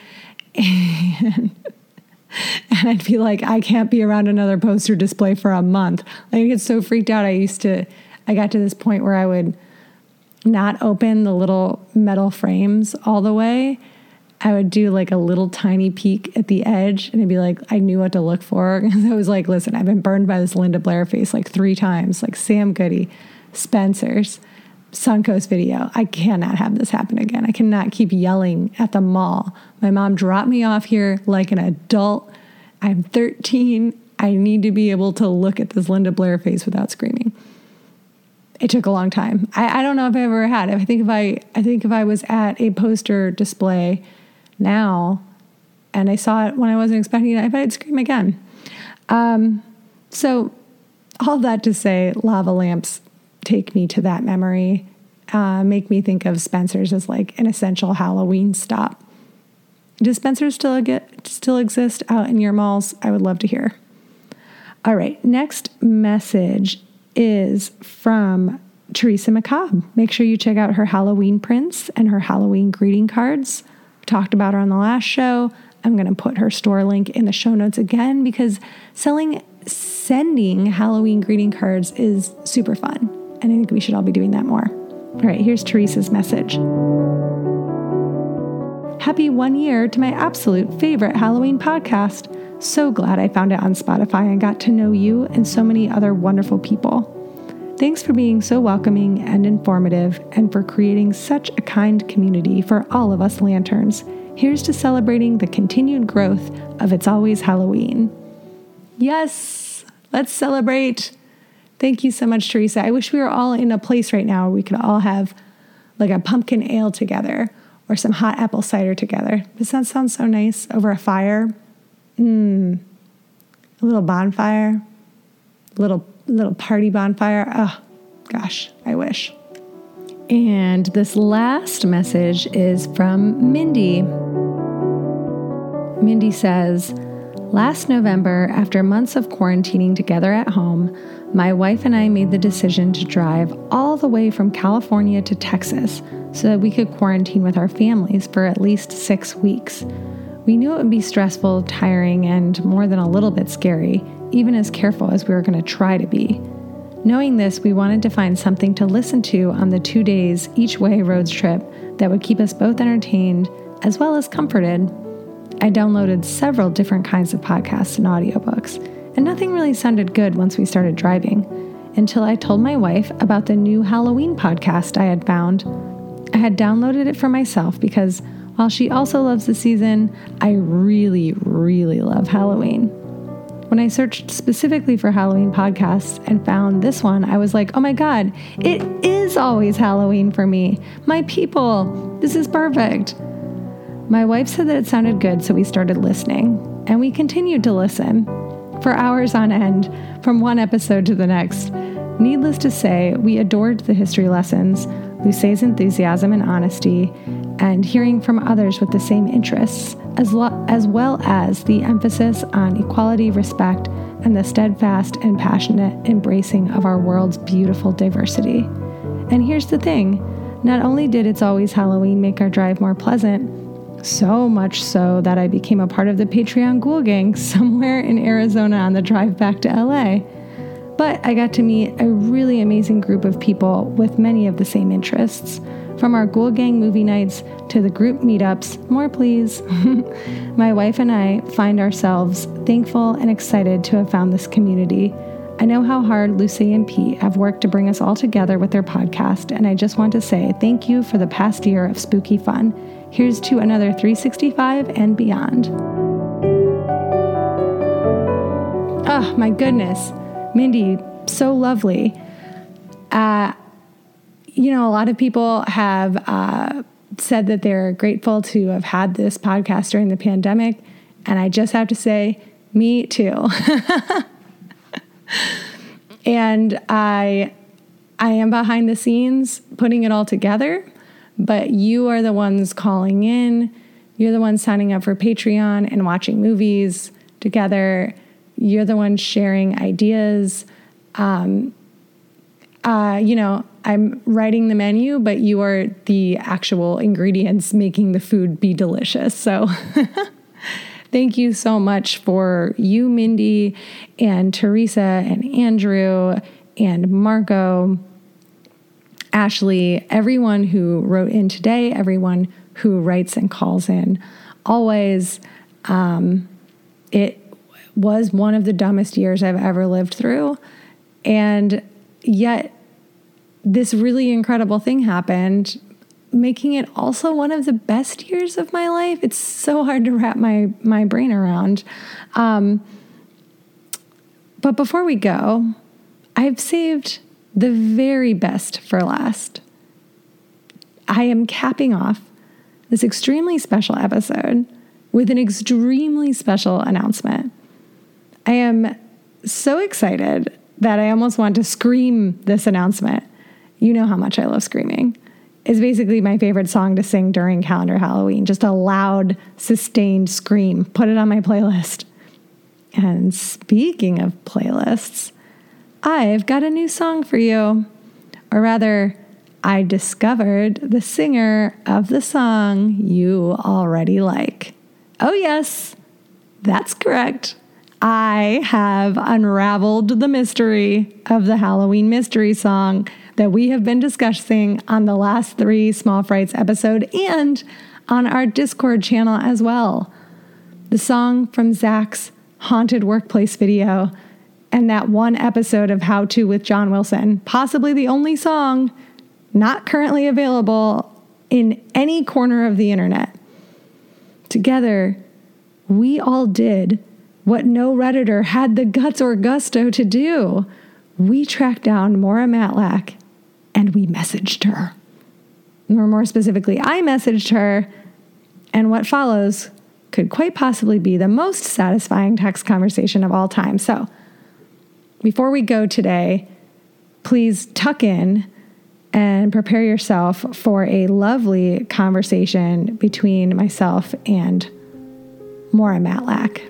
And I'd be like, I can't be around another poster display for a month. I get so freaked out. I got to this point where I would not open the little metal frames all the way. I would do like a little tiny peek at the edge, and I'd be like, I knew what to look for. I was like, listen, I've been burned by this Linda Blair face like 3 times, like Sam Goody, Spencer's, Suncoast Video. I cannot have this happen again. I cannot keep yelling at the mall. My mom dropped me off here like an adult. I'm 13. I need to be able to look at this Linda Blair face without screaming. It took a long time. I don't know if I ever had. I think if I was at a poster display now and I saw it when I wasn't expecting it, I bet I'd scream again. So all that to say, lava lamps take me to that memory, make me think of Spencer's as like an essential Halloween stop. Does Spencer's still exist out in your malls? I would love to hear. All right, next message is from Teresa McCobb. Make sure you check out her Halloween prints and her Halloween greeting cards. We talked about her on the last show. I'm going to put her store link in the show notes again, because sending Halloween greeting cards is super fun. And I think we should all be doing that more. All right, here's Teresa's message. Happy 1 year to my absolute favorite Halloween podcast. So glad I found it on Spotify and got to know you and so many other wonderful people. Thanks for being so welcoming and informative, and for creating such a kind community for all of us lanterns. Here's to celebrating the continued growth of It's Always Halloween. Yes, let's celebrate. Thank you so much, Teresa. I wish we were all in a place right now where we could all have like a pumpkin ale together or some hot apple cider together. Does that sound so nice over a fire? A little bonfire, little party bonfire. Oh, gosh, I wish. And this last message is from Mindy. Mindy says, last November, after months of quarantining together at home, my wife and I made the decision to drive all the way from California to Texas so that we could quarantine with our families for at least 6 weeks. We knew it would be stressful, tiring, and more than a little bit scary, even as careful as we were going to try to be. Knowing this, we wanted to find something to listen to on the 2 days each way road trip that would keep us both entertained as well as comforted. I downloaded several different kinds of podcasts and audiobooks, and nothing really sounded good once we started driving, until I told my wife about the new Halloween podcast I had found. I had downloaded it for myself because while she also loves the season, I really, really love Halloween. When I searched specifically for Halloween podcasts and found this one, I was like, oh my God, it is always Halloween for me. My people, this is perfect. My wife said that it sounded good, so we started listening, and we continued to listen for hours on end, from one episode to the next. Needless to say, we adored the history lessons, Lucé's enthusiasm and honesty, and hearing from others with the same interests, as well as the emphasis on equality, respect, and the steadfast and passionate embracing of our world's beautiful diversity. And here's the thing, not only did It's Always Halloween make our drive more pleasant, so much so that I became a part of the Patreon Ghoul Gang somewhere in Arizona on the drive back to LA. But I got to meet a really amazing group of people with many of the same interests. From our Ghoul Gang movie nights to the group meetups, more please. My wife and I find ourselves thankful and excited to have found this community. I know how hard Lucé and Pete have worked to bring us all together with their podcast, and I just want to say thank you for the past year of spooky fun. Here's to another 365 and beyond. Oh, my goodness. Mindy, so lovely. A lot of people have said that they're grateful to have had this podcast during the pandemic. And I just have to say, Me too. And I am behind the scenes putting it all together, but you are the ones calling in. You're the ones signing up for Patreon and watching movies together. You're the ones sharing ideas. I'm writing the menu, but you are the actual ingredients making the food be delicious. So thank you so much for you, Mindy, and Teresa, and Andrew, and Marco, Ashley, everyone who wrote in today, everyone who writes and calls in. Always, it was one of the dumbest years I've ever lived through. And yet, this really incredible thing happened, making it also one of the best years of my life. It's so hard to wrap my brain around. But before we go, I've saved the very best for last. I am capping off this extremely special episode with an extremely special announcement. I am so excited that I almost want to scream this announcement. You know how much I love screaming. It's basically my favorite song to sing during calendar Halloween. Just a loud, sustained scream. Put it on my playlist. And speaking of playlists, I've got a new song for you. Or rather, I discovered the singer of the song you already like. Oh yes, that's correct. I have unraveled the mystery of the Halloween mystery song that we have been discussing on the last 3 Small Frights episode and on our Discord channel as well. The song from Zach's Haunted Workplace video and that one episode of How To with John Wilson, possibly the only song not currently available in any corner of the internet. Together, we all did what no Redditor had the guts or gusto to do. We tracked down Maura Matlack and we messaged her. Or more specifically, I messaged her, and what follows could quite possibly be the most satisfying text conversation of all time. So, before we go today, please tuck in and prepare yourself for a lovely conversation between myself and Maura Matlack.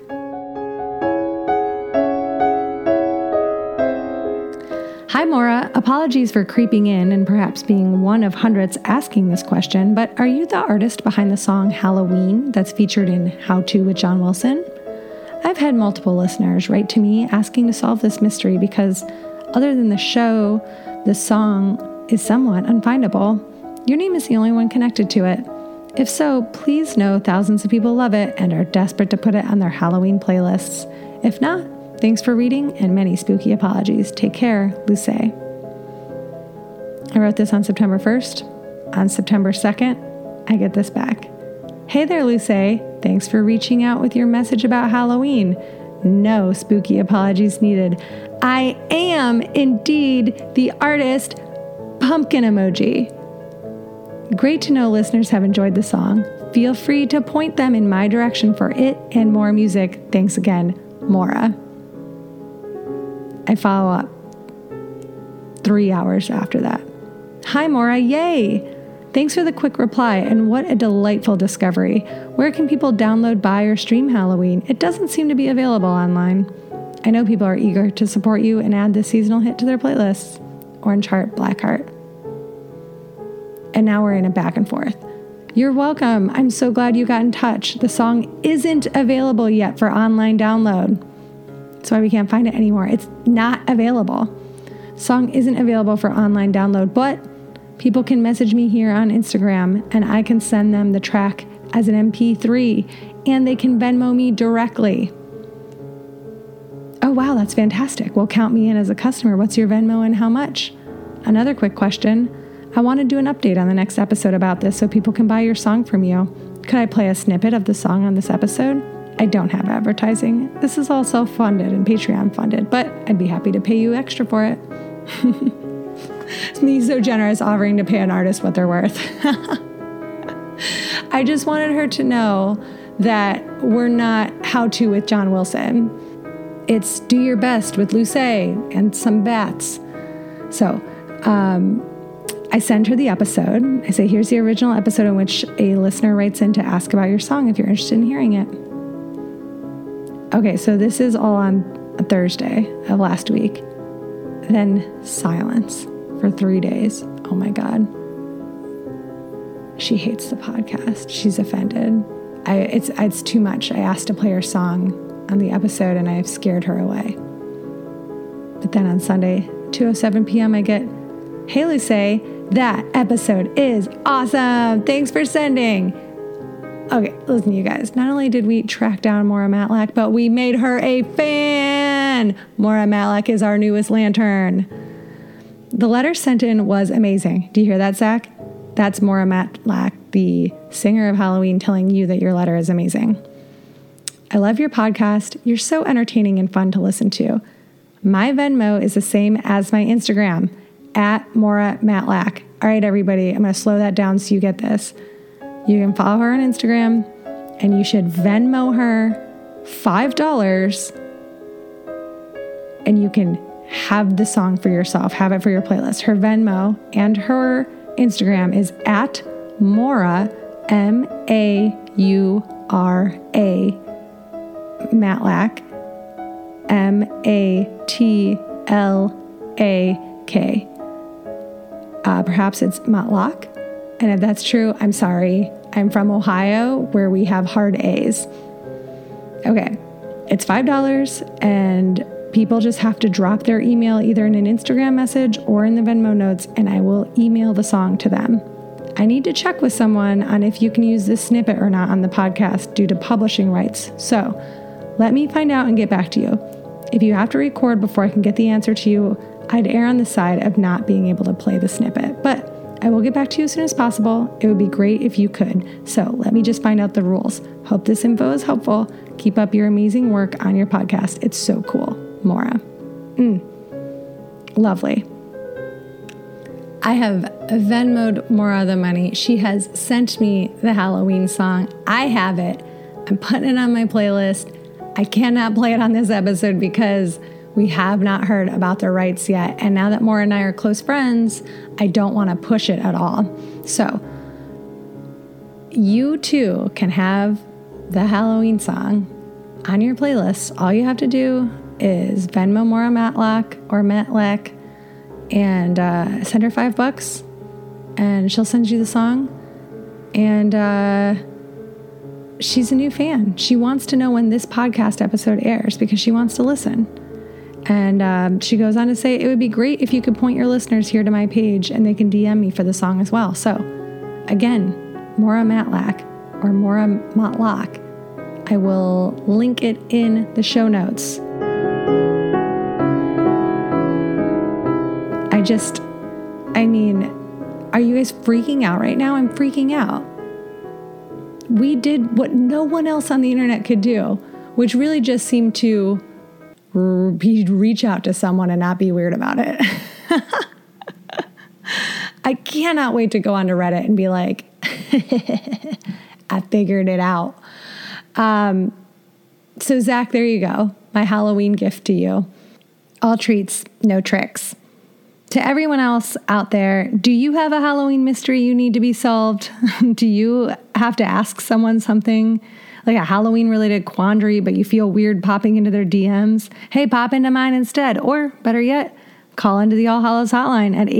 Hi, Maura. Apologies for creeping in and perhaps being one of hundreds asking this question, but are you the artist behind the song Halloween that's featured in How To with John Wilson? I've had multiple listeners write to me asking to solve this mystery because, other than the show, the song is somewhat unfindable. Your name is the only one connected to it. If so, please know thousands of people love it and are desperate to put it on their Halloween playlists. If not, thanks for reading and many spooky apologies. Take care, Luce. I wrote this on September 1st. On September 2nd, I get this back. Hey there, Luce. Thanks for reaching out with your message about Halloween. No spooky apologies needed. I am indeed the artist. Pumpkin emoji. Great to know listeners have enjoyed the song. Feel free to point them in my direction for it and more music. Thanks again, Maura. I follow up 3 hours after that. Hi, Maura. Yay! Thanks for the quick reply, and what a delightful discovery. Where can people download, buy, or stream Halloween? It doesn't seem to be available online. I know people are eager to support you and add this seasonal hit to their playlists. Orange Heart, Black Heart. And now we're in a back and forth. You're welcome. I'm so glad you got in touch. The song isn't available yet for online download. That's why we can't find it anymore. It's not available. Song isn't available for online download, but people can message me here on Instagram and I can send them the track as an MP3 and they can Venmo me directly. Oh, wow, that's fantastic. Well, count me in as a customer. What's your Venmo and how much? Another quick question. I want to do an update on the next episode about this so people can buy your song from you. Could I play a snippet of the song on this episode? I don't have advertising. This is all self-funded and Patreon funded, but I'd be happy to pay you extra for it. It's me so generous offering to pay an artist what they're worth. I just wanted her to know that we're not How To with John Wilson. It's Do Your Best with Luce and some bats. So I send her the episode. I say, here's the original episode in which a listener writes in to ask about your song if you're interested in hearing it. Okay, so this is all on a Thursday of last week. Then silence for 3 days. Oh my God. She hates the podcast. She's offended. It's too much. I asked to play her song on the episode and I've scared her away. But then on Sunday, 2:07 p.m., I get, hey, Luce, that episode is awesome. Thanks for sending. Okay, listen, you guys. Not only did we track down Maura Matlack, but we made her a fan. Maura Matlack is our newest lantern. The letter sent in was amazing. Do you hear that, Zach? That's Maura Matlack, the singer of Halloween, telling you that your letter is amazing. I love your podcast. You're so entertaining and fun to listen to. My Venmo is the same as my Instagram, at Maura Matlack. All right, everybody, I'm going to slow that down so you get this. You can follow her on Instagram, and you should Venmo her $5, and you can have the song for yourself, have it for your playlist. Her Venmo and her Instagram is at Maura, M-A-U-R-A, Matlack, M-A-T-L-A-K. Perhaps it's Matlack. And if that's true, I'm sorry. I'm from Ohio, where we have hard A's. Okay, it's $5, and people just have to drop their email either in an Instagram message or in the Venmo notes, and I will email the song to them. I need to check with someone on if you can use this snippet or not on the podcast due to publishing rights. So let me find out and get back to you. If you have to record before I can get the answer to you, I'd err on the side of not being able to play the snippet. But I will get back to you as soon as possible. It would be great if you could. So let me just find out the rules. Hope this info is helpful. Keep up your amazing work on your podcast. It's so cool. Maura. Lovely. I have Venmo'd Maura the money. She has sent me the Halloween song. I have it. I'm putting it on my playlist. I cannot play it on this episode because we have not heard about the rights yet. And now that Maura and I are close friends, I don't want to push it at all. So you too can have the Halloween song on your playlist. All you have to do is Venmo Maura Matlack or Matlack and send her $5 and she'll send you the song. And she's a new fan. She wants to know when this podcast episode airs because she wants to listen. And she goes on to say, it would be great if you could point your listeners here to my page and they can DM me for the song as well. So again, Maura Matlack or Maura Matlack. I will link it in the show notes. Are you guys freaking out right now? I'm freaking out. We did what no one else on the internet could do, which really just seemed to reach out to someone and not be weird about it. I cannot wait to go onto Reddit and be like, I figured it out. So Zach, there you go. My Halloween gift to you. All treats, no tricks. To everyone else out there, do you have a Halloween mystery you need to be solved? Do you have to ask someone something? Like a Halloween-related quandary, but you feel weird popping into their DMs? Hey, pop into mine instead. Or, better yet, call into the All Hallows hotline at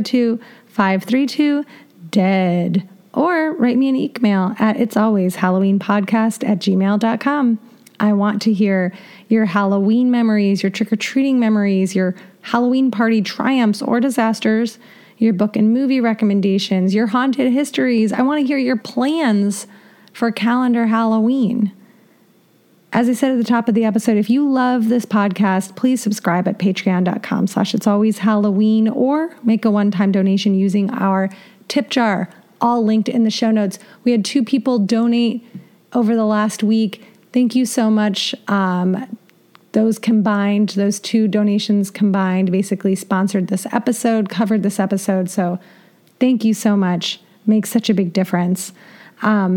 802-532-DEAD. Or write me an email at itsalwayshalloweenpodcast@gmail.com. I want to hear your Halloween memories, your trick-or-treating memories, your Halloween party triumphs or disasters, your book and movie recommendations, your haunted histories. I want to hear your plans for calendar Halloween. As I said at the top of the episode, if you love this podcast, please subscribe at patreon.com/itsalwayshalloween or make a one-time donation using our tip jar, all linked in the show notes. We had 2 people donate over the last week. Thank you so much. Those 2 donations combined basically sponsored this episode, covered this episode. So thank you so much. Makes such a big difference.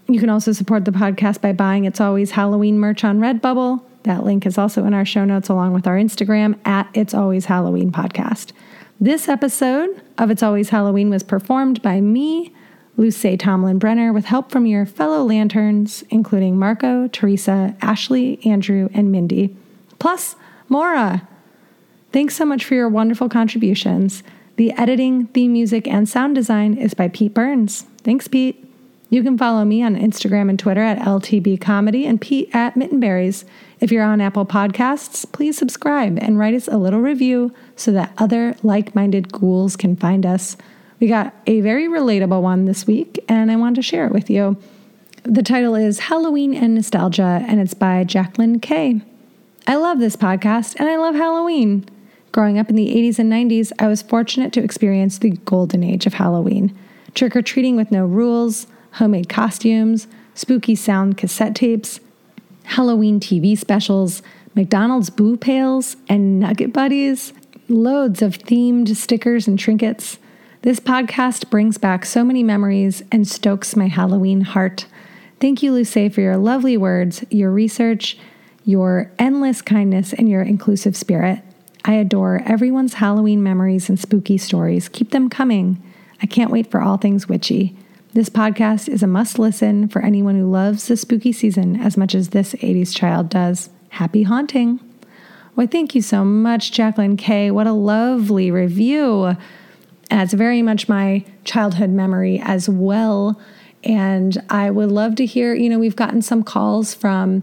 You can also support the podcast by buying It's Always Halloween merch on Redbubble. That link is also in our show notes along with our Instagram at It's Always Halloween Podcast. This episode of It's Always Halloween was performed by me, Luce Tomlin Brenner, with help from your fellow lanterns, including Marco, Teresa, Ashley, Andrew, and Mindy. Plus, Maura. Thanks so much for your wonderful contributions. The editing, theme music, and sound design is by Pete Burns. Thanks, Pete. You can follow me on Instagram and Twitter at LTB Comedy and Pete at Mittenberries. If you're on Apple Podcasts, please subscribe and write us a little review so that other like-minded ghouls can find us. We got a very relatable one this week, and I want to share it with you. The title is Halloween and Nostalgia, and it's by Jacqueline K. I love this podcast, and I love Halloween. Growing up in the 80s and 90s, I was fortunate to experience the golden age of Halloween. Trick-or-treating with no rules, homemade costumes, spooky sound cassette tapes, Halloween TV specials, McDonald's Boo Pails, and Nugget Buddies, loads of themed stickers and trinkets. This podcast brings back so many memories and stokes my Halloween heart. Thank you, Luce, for your lovely words, your research, your endless kindness, and your inclusive spirit. I adore everyone's Halloween memories and spooky stories. Keep them coming. I can't wait for all things witchy. This podcast is a must-listen for anyone who loves the spooky season as much as this 80s child does. Happy haunting. Well, thank you so much, Jacqueline K. What a lovely review. And it's very much my childhood memory as well. And I would love to hear, we've gotten some calls from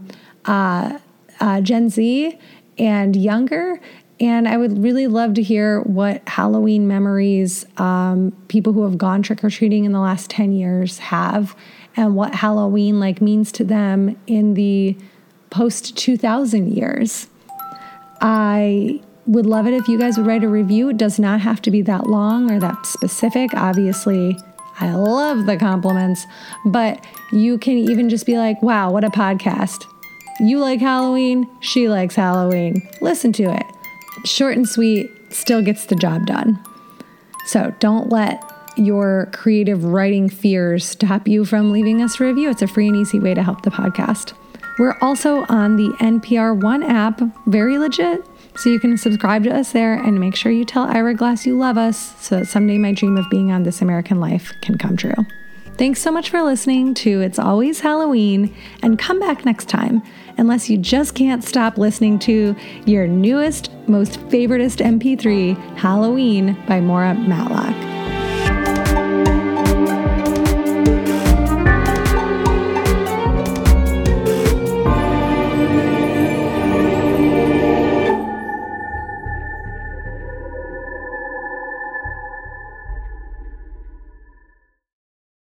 Gen Z and younger, and I would really love to hear what Halloween memories people who have gone trick-or-treating in the last 10 years have, and what Halloween means to them in the post-2000 years. I would love it if you guys would write a review. It does not have to be that long or that specific. Obviously, I love the compliments, but you can even just be like, wow, what a podcast. You like Halloween, she likes Halloween. Listen to it. Short and sweet, still gets the job done. So don't let your creative writing fears stop you from leaving us a review. It's a free and easy way to help the podcast. We're also on the NPR One app, very legit, so you can subscribe to us there and make sure you tell Ira Glass you love us so that someday my dream of being on This American Life can come true. Thanks so much for listening to It's Always Halloween, and come back next time, unless you just can't stop listening to your newest, most favoritist MP3, Halloween by Maura Matlock.